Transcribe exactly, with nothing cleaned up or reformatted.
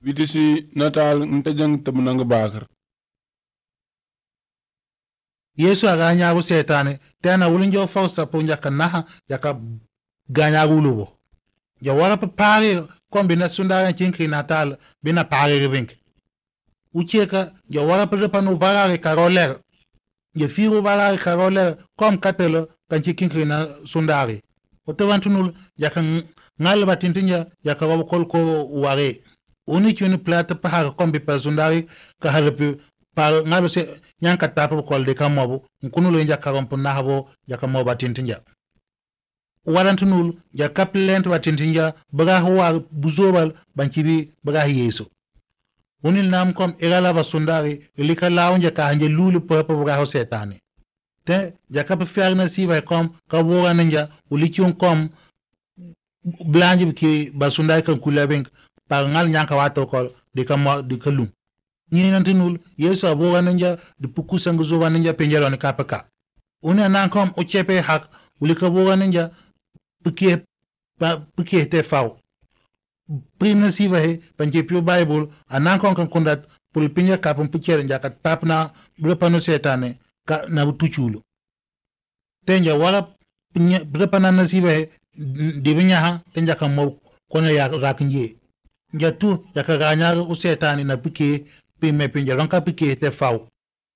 Vitisi natal ntajang tamunanga bakar. Yesu aganya setane tena ulinjo fausa punja kanaha yaka ganya gulubo. Ya wala pa pare kombina sundara chinkri natal bina pare rivink. Ucheka ya wala pa repanu barare karoler. Ya firu barare karoler kom katelo kan chinkri na sundari. Otewantunul yaka ngalba tintinya yaka wabukol ko ware. Uni chuni plata pa haka kombi pa sundari ka harapi par ngalo se nyanka tapu kol de kamobu nkunulo inja karompu nahabo yaka moba tintinja. Warantunul ya kapilent wa tintinja baga huwa buzobal banchibi baga yesu. Unil nam kom irala ba sundari ilika launja ka hanje lulu papa baga ho setane. Te ya kapi fiarna siva kom ka wora ninja ulichion kom blanji ki ba sundari kan kulabink par ngal nyanka wato kol de kamo de kalum. Nyini nantinul yesu abora ninja de pukusa nguzowa ninja penjalo ni kapaka. Une nan kom uchepe hak ulika bora ninja Porque pa porque te fau prima siva he panje pio bible anan kon kan kondat pul pinya ka pun picher njaka tapna brepano setane ka na tuchulu tenja wala pinya brepana na siva he dibinya ha tenja kan mo kono ya rakinje njatu ya ka ganya u setane na pike pime pinja ronka pike te fau